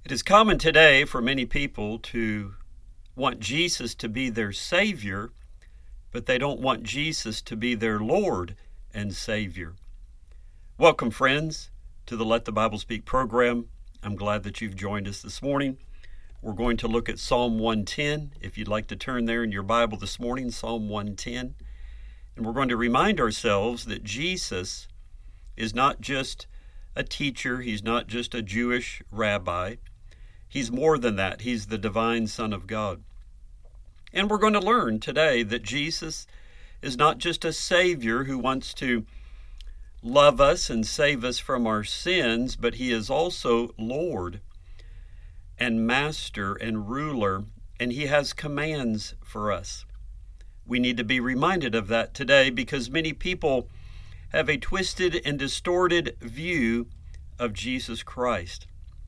It is common today for many people to want Jesus to be their Savior, but they don't want Jesus to be their Lord and Savior. Welcome, friends, to the Let the Bible Speak program. I'm glad that you've joined us this morning. We're going to look at Psalm 110. If you'd like to turn there in your Bible this morning, Psalm 110. And we're going to remind ourselves that Jesus is not just a teacher. He's not just a Jewish rabbi. He's more than that. He's the divine Son of God. And we're going to learn today that Jesus is not just a Savior who wants to love us and save us from our sins, but He is also Lord and Master and Ruler, and He has commands for us. We need to be reminded of that today because many people have a twisted and distorted view of Jesus Christ.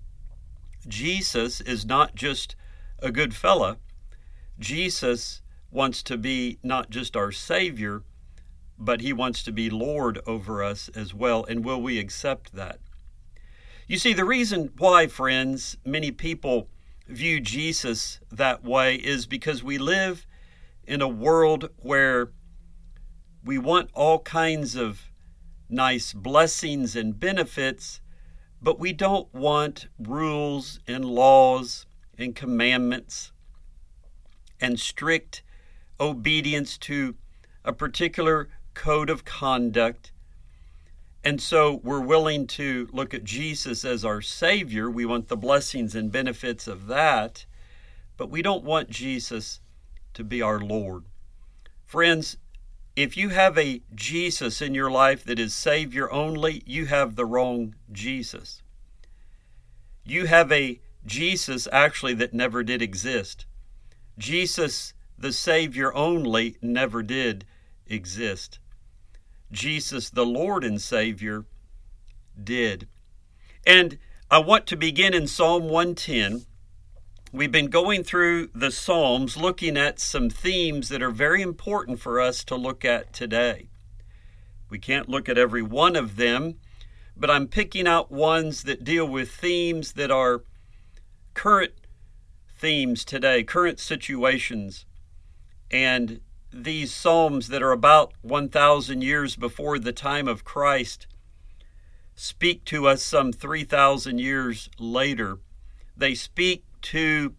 Jesus is not just a good fella. Jesus wants to be not just our Savior, but He wants to be Lord over us as well. And will we accept that? You see, the reason why, friends, many people view Jesus that way is because we live in a world where we want all kinds of nice blessings and benefits, but we don't want rules and laws and commandments and strict obedience to a particular code of conduct. And so we're willing to look at Jesus as our Savior. We want the blessings and benefits of that, but we don't want Jesus to be our Lord. Friends, if you have a Jesus in your life that is Savior only, you have the wrong Jesus. You have a Jesus actually that never did exist. Jesus, the Savior only, never did exist. Jesus, the Lord and Savior, did. And I want to begin in Psalm 110. We've been going through the Psalms, looking at some themes that are very important for us to look at today. We can't look at every one of them, but I'm picking out ones that deal with themes that are current themes today, current situations. And these Psalms that are about 1,000 years before the time of Christ speak to us some 3,000 years later. They speak to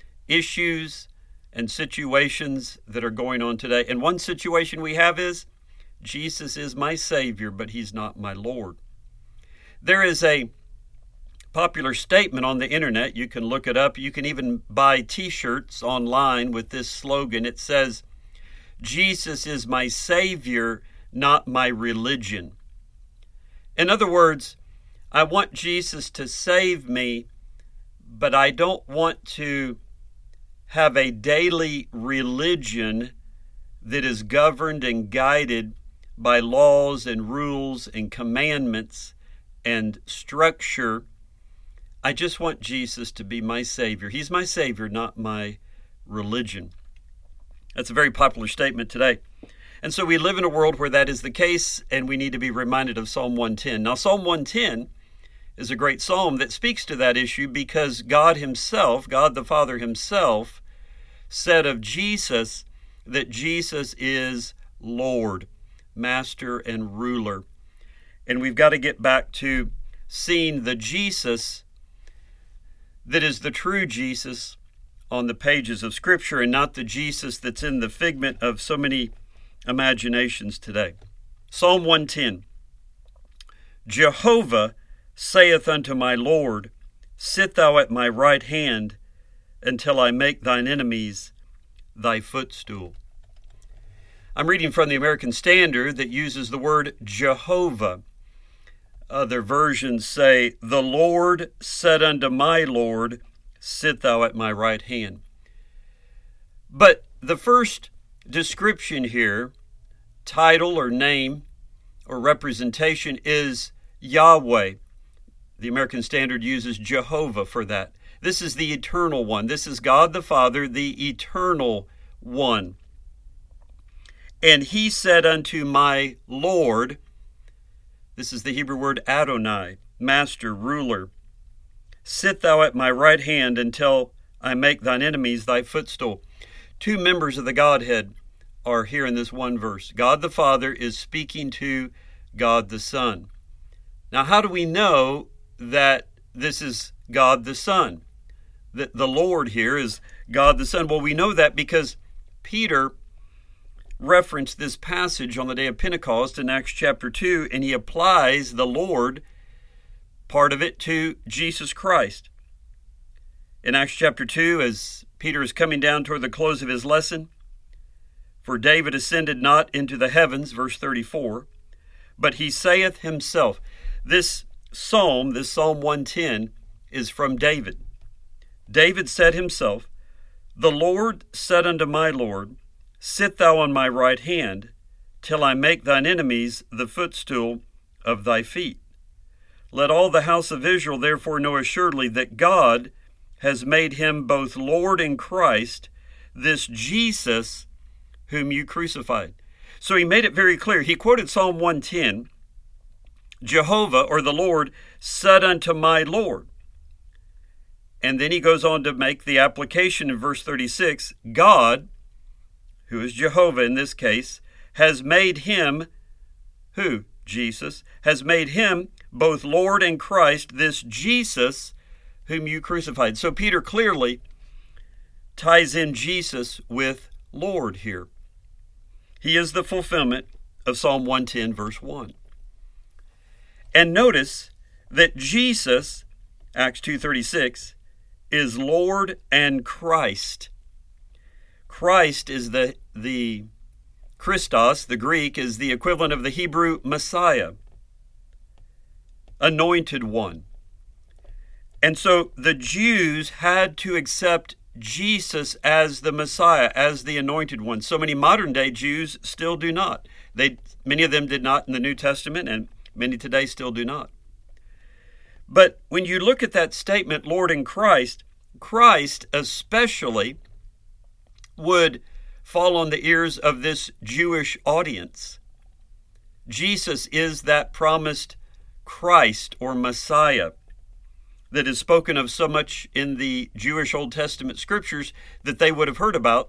issues and situations that are going on today. And one situation we have is, Jesus is my Savior, but He's not my Lord. There is a popular statement on the internet. You can look it up. You can even buy t-shirts online with this slogan. It says, Jesus is my Savior, not my religion. In other words, I want Jesus to save me, but I don't want to have a daily religion that is governed and guided by laws and rules and commandments and structure. I just want Jesus to be my Savior. He's my Savior, not my religion. That's a very popular statement today. And so we live in a world where that is the case, and we need to be reminded of Psalm 110. Now, Psalm 110 is a great psalm that speaks to that issue because God Himself, God the Father Himself, said of Jesus that Jesus is Lord, Master, and Ruler. And we've got to get back to seeing the Jesus that is the true Jesus on the pages of Scripture and not the Jesus that's in the figment of so many imaginations today. Psalm 110. Jehovah saith unto my Lord, sit thou at my right hand until I make thine enemies thy footstool. I'm reading from the American Standard that uses the word Jehovah. Other versions say, the Lord said unto my Lord, sit thou at my right hand. But the first description here, title or name or representation, is Yahweh. The American Standard uses Jehovah for that. This is the eternal one. This is God the Father, the eternal one. And He said unto my Lord, this is the Hebrew word Adonai, master, ruler, Sit thou at my right hand until I make thine enemies thy footstool. Two members of the Godhead are here in this one verse. God the Father is speaking to God the Son. Now, how do we know that this is God the Son? That the Lord here is God the Son? Well, we know that because Peter referenced this passage on the day of Pentecost in Acts chapter 2, and he applies the Lord part of it to Jesus Christ. In Acts chapter 2, as Peter is coming down toward the close of his lesson, for David ascended not into the heavens, verse 34, but he saith himself. This Psalm 110, is from David. David said himself, The Lord said unto my Lord, Sit thou on my right hand, till I make thine enemies the footstool of thy feet. Let all the house of Israel therefore know assuredly that God has made him both Lord and Christ, this Jesus whom you crucified. So he made it very clear. He quoted Psalm 110, Jehovah, or the Lord, said unto my Lord. And then he goes on to make the application in verse 36, God, who is Jehovah in this case, has made him, who? Jesus, has made him both Lord and Christ, this Jesus whom you crucified. So Peter clearly ties in Jesus with Lord here. He is the fulfillment of Psalm 110, verse 1. And notice that Jesus, Acts 2:36, is Lord and Christ. Christ is the Christos, the Greek, is the equivalent of the Hebrew Messiah, anointed one. And so the Jews had to accept Jesus as the Messiah, as the anointed one. So many modern day Jews still do not. Many of them did not in the New Testament, and many today still do not. But when you look at that statement, Lord and Christ, Christ especially would fall on the ears of this Jewish audience. Jesus is that promised Christ or Messiah that is spoken of so much in the Jewish Old Testament scriptures that they would have heard about.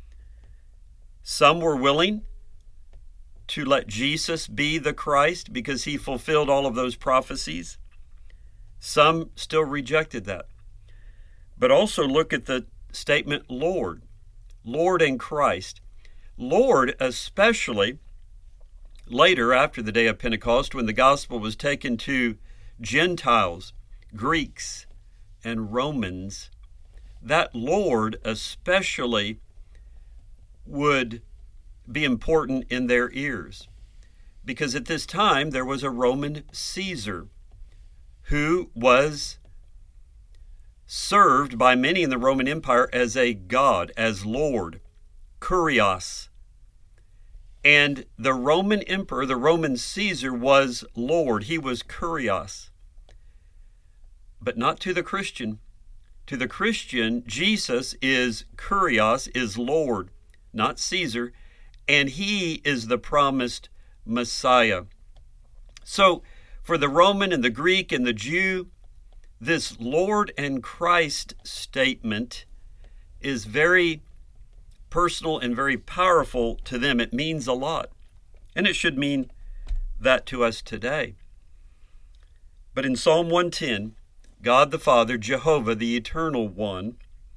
Some were willing to let Jesus be the Christ because he fulfilled all of those prophecies. Some still rejected that. But also look at the statement Lord. Lord and Christ. Lord, especially later after the day of Pentecost, when the gospel was taken to Gentiles, Greeks, and Romans, that Lord especially would be important in their ears. Because at this time there was a Roman Caesar who was served by many in the Roman Empire as a god, as Lord, Kurios. And the Roman emperor, the Roman Caesar, was Lord. He was Kurios. But not to the Christian. To the Christian, Jesus is Kurios, is Lord, not Caesar, and he is the promised Messiah. So for the Roman and the Greek and the Jew, this Lord and Christ statement is very personal and very powerful to them. It means a lot. And it should mean that to us today. But in Psalm 110, God the Father, Jehovah, the Eternal One,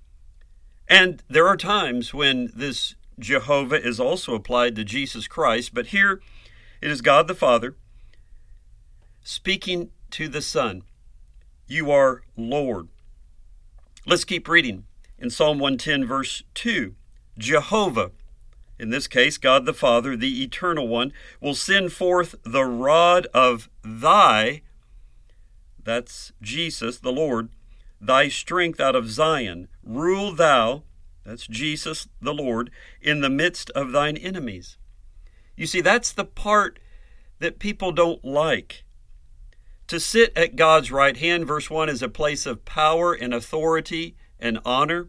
and there are times when this Jehovah is also applied to Jesus Christ, but here it is God the Father speaking to the Son. You are Lord. Let's keep reading. In Psalm 110, verse 2, Jehovah, in this case, God the Father, the Eternal One, will send forth the rod of thy, that's Jesus, the Lord, thy strength out of Zion. Rule thou, that's Jesus, the Lord, in the midst of thine enemies. You see, that's the part that people don't like. To sit at God's right hand, verse 1, is a place of power and authority and honor.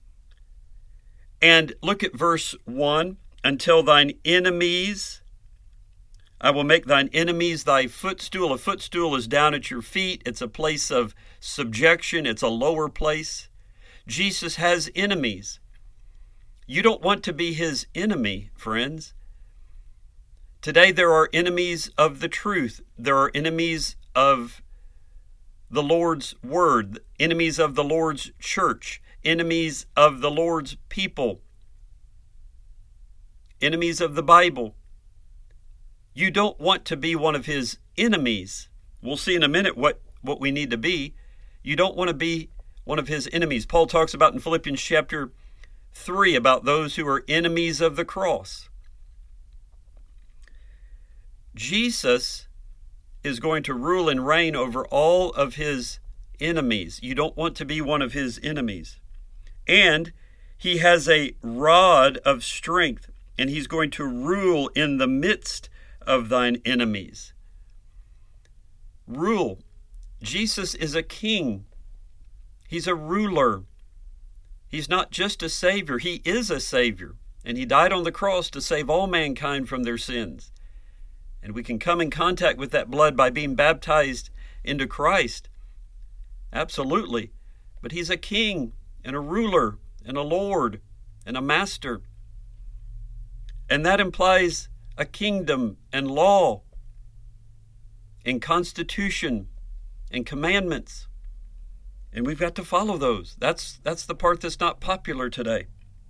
And look at verse 1, until thine enemies, I will make thine enemies thy footstool. A footstool is down at your feet. It's a place of subjection. It's a lower place. Jesus has enemies. You don't want to be his enemy, friends. Today there are enemies of the truth. There are enemies of the Lord's word, enemies of the Lord's church, enemies of the Lord's people, enemies of the Bible. You don't want to be one of his enemies. We'll see in a minute what we need to be. You don't want to be one of his enemies. Paul talks about in Philippians chapter 3 about those who are enemies of the cross. Jesus is going to rule and reign over all of his enemies. You don't want to be one of his enemies. And he has a rod of strength, and he's going to rule in the midst of thine enemies. Rule. Jesus is a king. He's a ruler. He's not just a savior. He is a savior. And he died on the cross to save all mankind from their sins. And we can come in contact with that blood by being baptized into Christ. Absolutely. But he's a king and a ruler and a Lord and a master. And that implies a kingdom and law and constitution and commandments. And we've got to follow those. That's the part that's not popular today.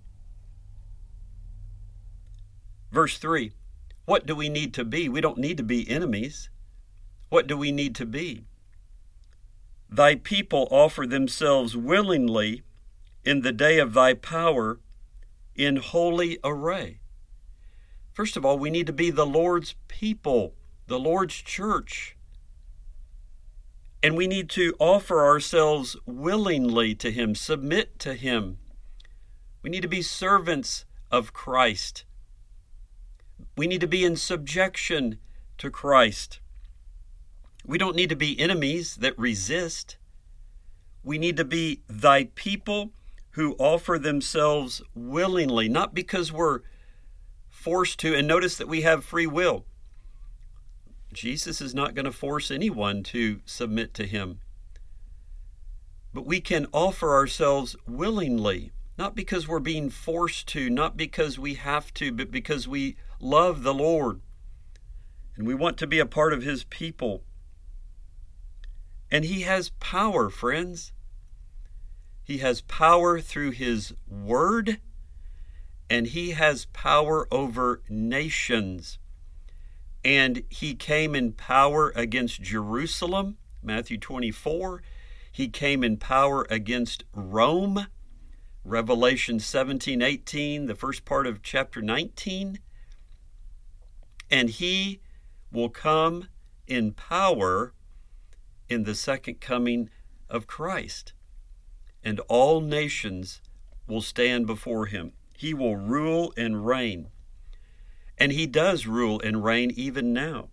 Verse 3. What do we need to be? We don't need to be enemies. What do we need to be? Thy people offer themselves willingly in the day of thy power in holy array. First of all, we need to be the Lord's people, the Lord's church. And we need to offer ourselves willingly to him, submit to him. We need to be servants of Christ. We need to be in subjection to Christ. We don't need to be enemies that resist. We need to be thy people who offer themselves willingly, not because we're forced to. And notice that we have free will. Jesus is not going to force anyone to submit to him. But we can offer ourselves willingly, not because we're being forced to, not because we have to, but because we love the Lord and we want to be a part of his people. And he has power, friends. He has power through his word, and he has power over nations. And he came in power against Jerusalem, Matthew 24. He came in power against Rome, Revelation 17:18, the first part of chapter 19. And he will come in power in the second coming of Christ. And all nations will stand before him. He will rule and reign. And he does rule and reign even now.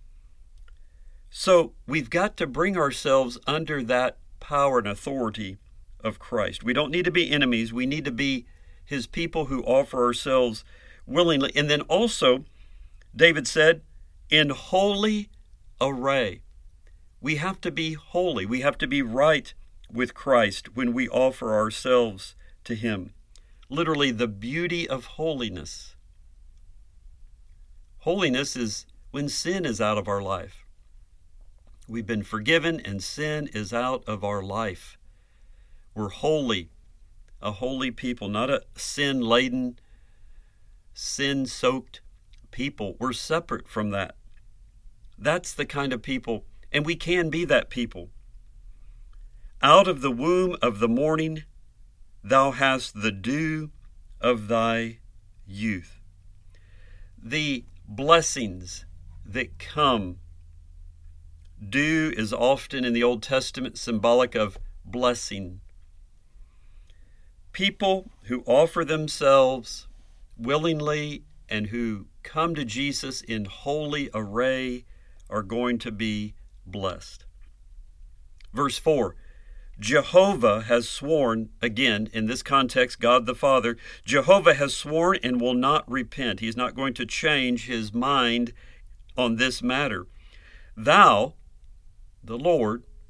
So we've got to bring ourselves under that power and authority of Christ. We don't need to be enemies. We need to be his people who offer ourselves willingly. And then also, David said, in holy array. We have to be holy. We have to be right with Christ when we offer ourselves to him. Literally, the beauty of holiness. Holiness is when sin is out of our life. We've been forgiven and sin is out of our life. We're holy, a holy people, not a sin-laden, sin-soaked people. We're separate from that. That's the kind of people, and we can be that people. Out of the womb of the morning, thou hast the dew of thy youth. The blessings that come. Dew is often in the Old Testament symbolic of blessing. People who offer themselves willingly and who come to Jesus in holy array are going to be blessed. Verse 4, Jehovah has sworn, again, in this context, God the Father, Jehovah has sworn and will not repent. He's not going to change his mind on this matter. Thou, the Lord,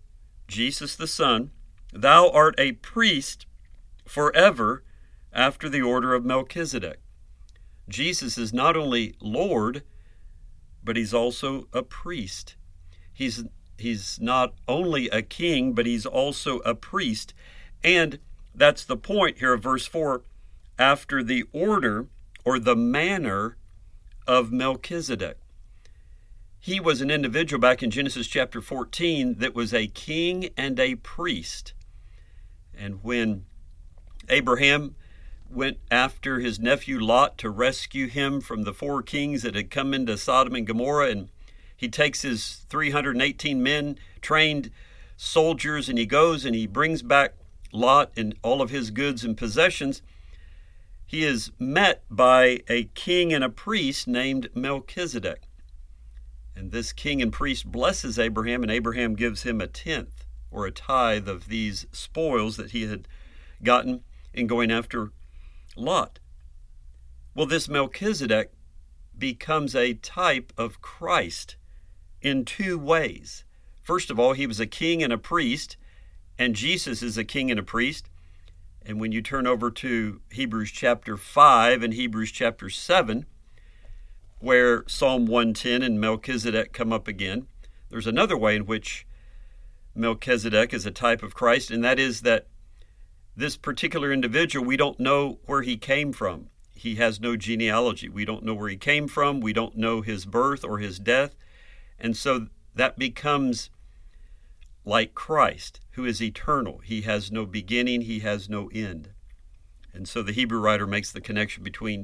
Jesus the Son, thou art a priest forever after the order of Melchizedek. Jesus is not only Lord, but he's also a priest. He's not only a king, but he's also a priest. And that's the point here of verse 4, after the order or the manner of Melchizedek. He was an individual back in Genesis chapter 14 that was a king and a priest. And when Abraham went after his nephew Lot to rescue him from the 4 kings that had come into Sodom and Gomorrah, and he takes his 318 men, trained soldiers, and he goes and he brings back Lot and all of his goods and possessions. He is met by a king and a priest named Melchizedek. And this king and priest blesses Abraham, and Abraham gives him a tenth or a tithe of these spoils that he had gotten in going after Lot. Well, this Melchizedek becomes a type of Christ in 2 ways. First of all, he was a king and a priest, and Jesus is a king and a priest. And when you turn over to Hebrews chapter 5 and Hebrews chapter 7, where Psalm 110 and Melchizedek come up again, there's another way in which Melchizedek is a type of Christ, and that is that this particular individual, we don't know where he came from. He has no genealogy. We don't know where he came from. We don't know his birth or his death. And so that becomes like Christ, who is eternal. He has no beginning. He has no end. And so the Hebrew writer makes the connection between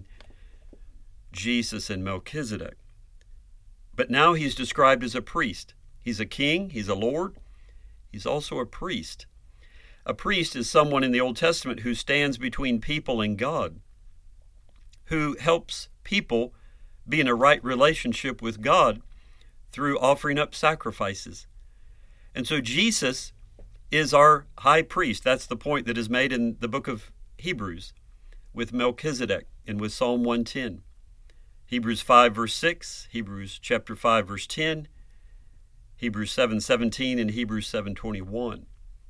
Jesus and Melchizedek. But now he's described as a priest. He's a king. He's a Lord. He's also a priest. A priest is someone in the Old Testament who stands between people and God, who helps people be in a right relationship with God through offering up sacrifices. And so Jesus is our high priest. That's the point that is made in the book of Hebrews with Melchizedek and with Psalm 110. Hebrews 5 verse 6, Hebrews chapter 5 verse 10, Hebrews 7:17, and Hebrews 7:21.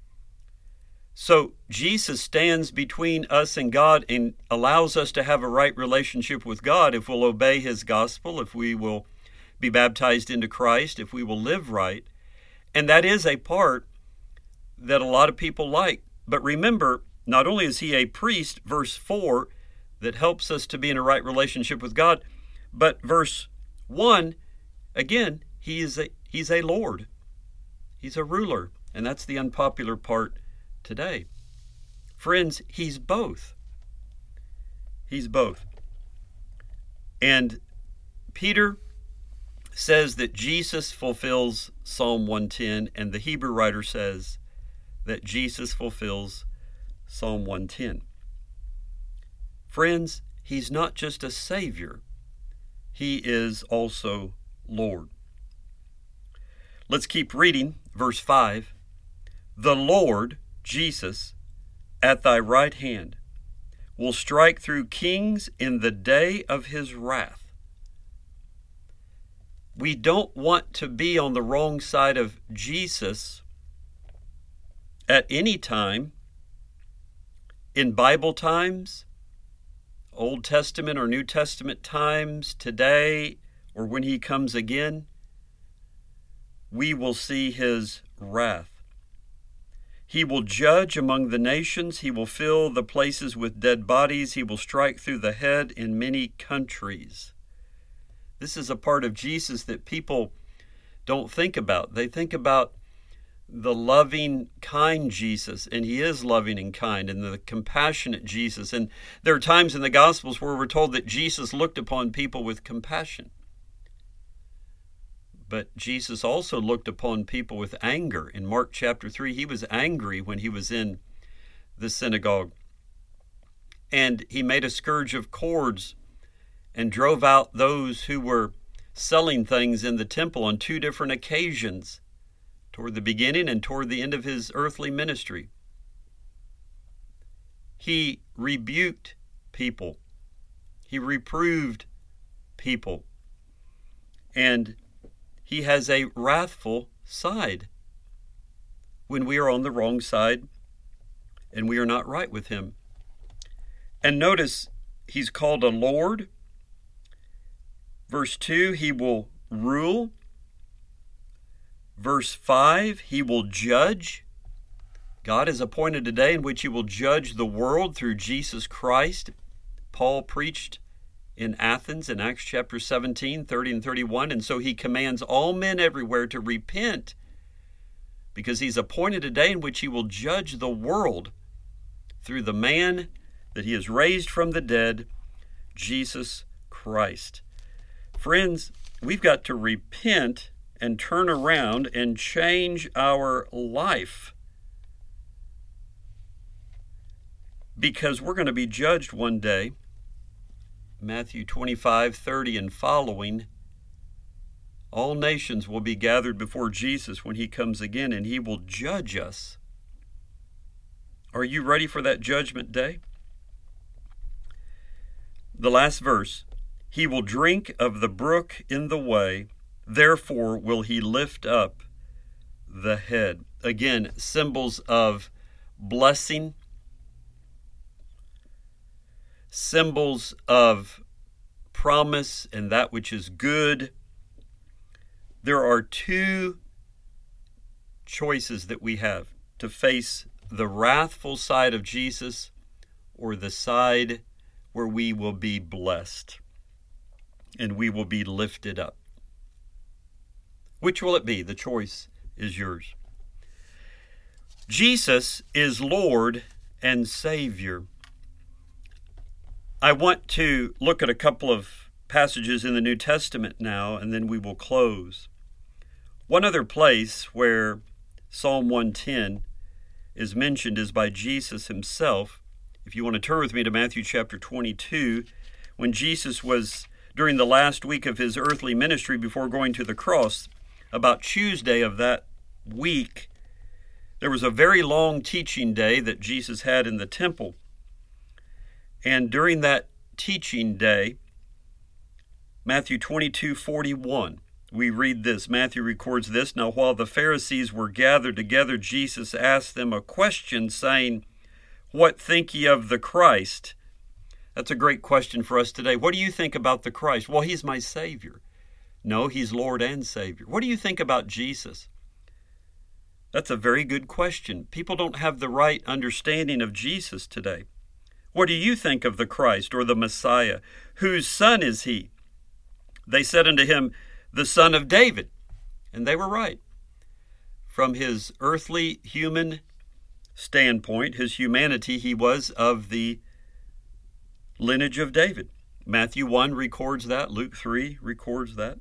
So Jesus stands between us and God and allows us to have a right relationship with God if we'll obey his gospel, if we will be baptized into Christ, if we will live right. And that is a part that a lot of people like. But remember, not only is he a priest, verse 4, that helps us to be in a right relationship with God, but verse 1, again, he's a Lord. He's a ruler. And that's the unpopular part today. Friends, he's both. He's both. And Peter says that Jesus fulfills Psalm 110, and the Hebrew writer says that Jesus fulfills Psalm 110. Friends, he's not just a Savior. He is also Lord. Let's keep reading verse 5. The Lord, Jesus, at thy right hand, will strike through kings in the day of his wrath. We don't want to be on the wrong side of Jesus at any time, in Bible times, Old Testament or New Testament times, today, or when he comes again. We will see his wrath. He will judge among the nations. He will fill the places with dead bodies. He will strike through the head in many countries. This is a part of Jesus that people don't think about. They think about the loving, kind Jesus, and he is loving and kind, and the compassionate Jesus. And there are times in the Gospels where we're told that Jesus looked upon people with compassion. But Jesus also looked upon people with anger. In Mark chapter 3, he was angry when he was in the synagogue. And he made a scourge of cords and drove out those who were selling things in the temple on 2 different occasions, toward the beginning and toward the end of his earthly ministry. He rebuked people. He reproved people. And he has a wrathful side. when we are on the wrong side and we are not right with him. And notice he's called a Lord. Verse 2, he will rule. Verse 5, he will judge. God has appointed a day in which he will judge the world through Jesus Christ. Paul preached in Athens in Acts chapter 17, 30 and 31, and so he commands all men everywhere to repent, because he's appointed a day in which he will judge the world through the man that he has raised from the dead, Jesus Christ. Friends, we've got to repent and turn around and change our life, because we're going to be judged one day. Matthew 25, 30 and following, all nations will be gathered before Jesus when he comes again, and he will judge us. Are you ready for that judgment day? The last verse, he will drink of the brook in the way, therefore will he lift up the head. Again, symbols of blessing, symbols of promise and that which is good. There are two choices that we have: to face the wrathful side of Jesus or the side where we will be blessed and we will be lifted up. Which will it be? The choice is yours. Jesus is Lord and Savior. I want to look at a couple of passages in the New Testament now, and then we will close. One other place where Psalm 110 is mentioned is by Jesus himself. If you want to turn with me to Matthew chapter 22, when Jesus was during the last week of his earthly ministry before going to the cross, about Tuesday of that week, there was a very long teaching day that Jesus had in the temple. And during that teaching day, Matthew 22:41, we read this. Matthew records this. Now, while the Pharisees were gathered together, Jesus asked them a question, saying, "What think ye of the Christ?" That's a great question for us today. What do you think about the Christ? Well, he's my Savior. No, he's Lord and Savior. What do you think about Jesus? That's a very good question. People don't have the right understanding of Jesus today. What do you think of the Christ or the Messiah? Whose son is he? They said unto him, the son of David. And they were right. From his earthly human standpoint, his humanity, he was of the lineage of David. Matthew 1 records that. Luke 3 records that.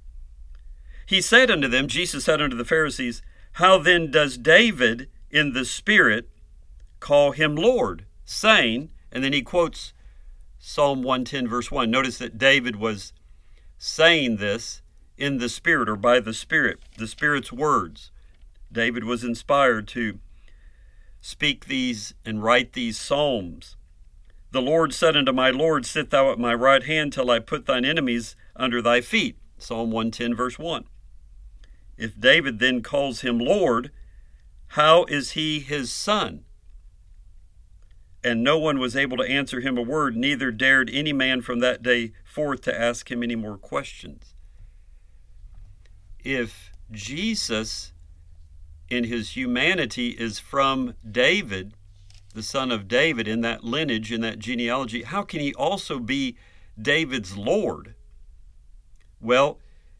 He said unto them, Jesus said unto the Pharisees, how then does David in the Spirit call him Lord, saying, and then he quotes Psalm 110 verse 1. Notice that David was saying this in the Spirit, or by the Spirit's words. David was inspired to speak these and write these psalms. The Lord said unto my Lord, sit thou at my right hand till I put thine enemies under thy feet. Psalm 110 verse 1. If David then calls him Lord, how is he his son? And no one was able to answer him a word, neither dared any man from that day forth to ask him any more questions. If Jesus in his humanity is from David, the son of David, in that lineage, in that genealogy, how can he also be David's Lord? Well,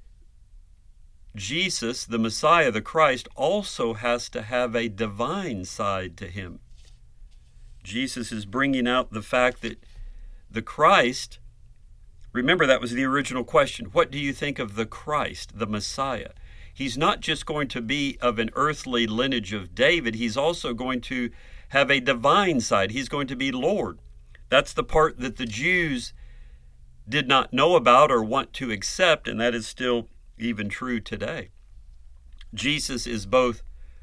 Jesus, the Messiah, the Christ, also has to have a divine side to him. Jesus is bringing out the fact that the Christ, remember that was the original question, what do you think of the Christ, the Messiah? He's not just going to be of an earthly lineage of David, he's also going to have a divine side. He's going to be Lord. That's the part that the Jews did not know about or want to accept, and that is still even true today. Jesus is both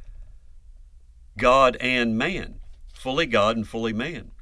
God and man, fully God and fully man.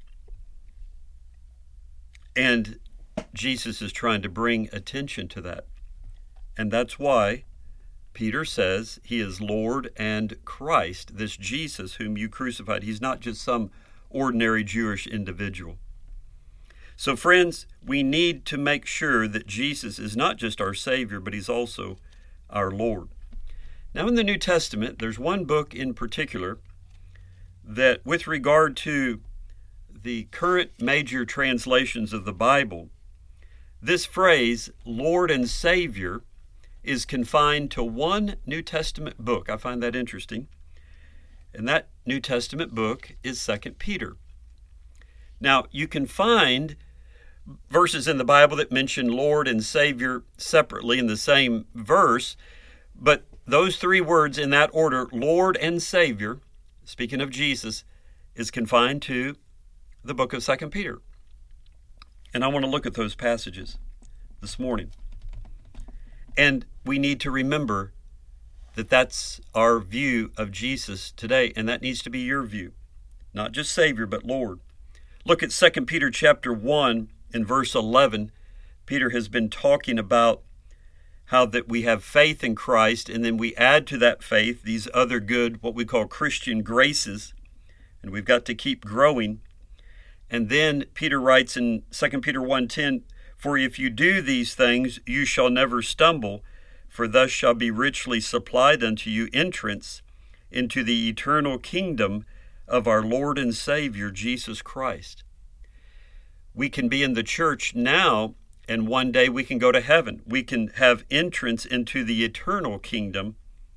And Jesus is trying to bring attention to that. And that's why Peter says he is Lord and Christ, this Jesus whom you crucified. He's not just some ordinary Jewish individual. So friends, we need to make sure that Jesus is not just our Savior, but he's also our Lord. Now in the New Testament, there's one book in particular that, with regard to the current major translations of the Bible, this phrase, Lord and Savior, is confined to one New Testament book. I find that interesting. And that New Testament book is 2 Peter. Now, you can find verses in the Bible that mention Lord and Savior separately in the same verse, but those three words in that order, Lord and Savior, speaking of Jesus, is confined to the book of 2 Peter. And I want to look at those passages this morning. And we need to remember that that's our view of Jesus today, and that needs to be your view. Not just Savior, but Lord. Look at 2 Peter chapter 1 in verse 11. Peter has been talking about how that we have faith in Christ, and then we add to that faith these other good, what we call Christian graces, and we've got to keep growing. And then Peter writes in 2 Peter 1:10, "For if you do these things, you shall never stumble, for thus shall be richly supplied unto you entrance into the eternal kingdom of our Lord and Savior, Jesus Christ." We can be in the church now, and one day we can go to heaven. We can have entrance into the eternal kingdom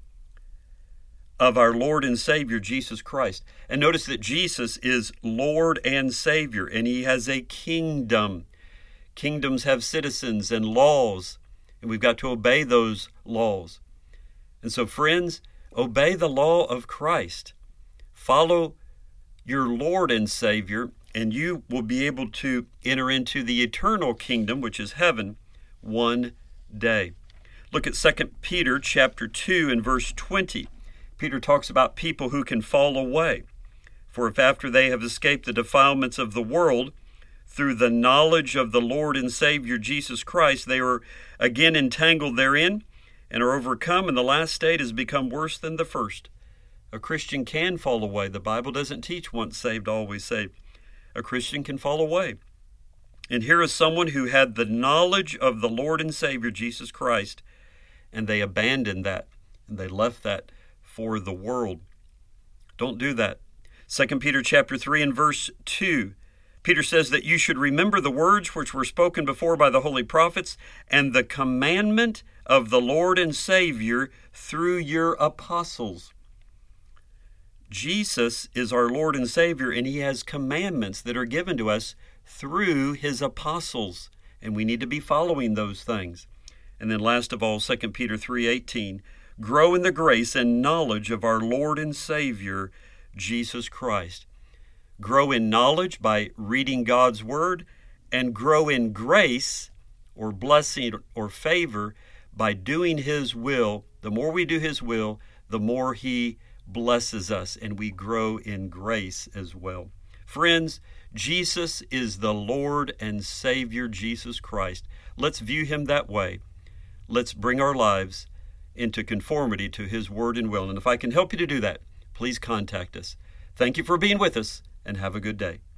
of our Lord and Savior, Jesus Christ. And notice that Jesus is Lord and Savior, and he has a kingdom. Kingdoms have citizens and laws, and we've got to obey those laws. And so, friends, obey the law of Christ. Follow your Lord and Savior, and you will be able to enter into the eternal kingdom, which is heaven, one day. Look at 2 Peter chapter 2 and verse 20. Peter talks about people who can fall away. "For if after they have escaped the defilements of the world, through the knowledge of the Lord and Savior Jesus Christ, they are again entangled therein and are overcome, and the last state has become worse than the first." A Christian can fall away. The Bible doesn't teach once saved, always saved. A Christian can fall away. And here is someone who had the knowledge of the Lord and Savior Jesus Christ, and they abandoned that, and they left that for the world. Don't do that. 2 Peter chapter 3 and verse 2, Peter says that you should remember the words which were spoken before by the holy prophets, and the commandment of the Lord and Savior through your apostles. Jesus is our Lord and Savior, and he has commandments that are given to us through his apostles, and we need to be following those things. And then last of all, 2 Peter 3:18, grow in the grace and knowledge of our Lord and Savior, Jesus Christ. Grow in knowledge by reading God's Word, and grow in grace or blessing or favor by doing his will. The more we do his will, the more he blesses us, and we grow in grace as well. Friends, Jesus is the Lord and Savior, Jesus Christ. Let's view him that way. Let's bring our lives into conformity to his word and will. And if I can help you to do that, please contact us. Thank you for being with us, and have a good day.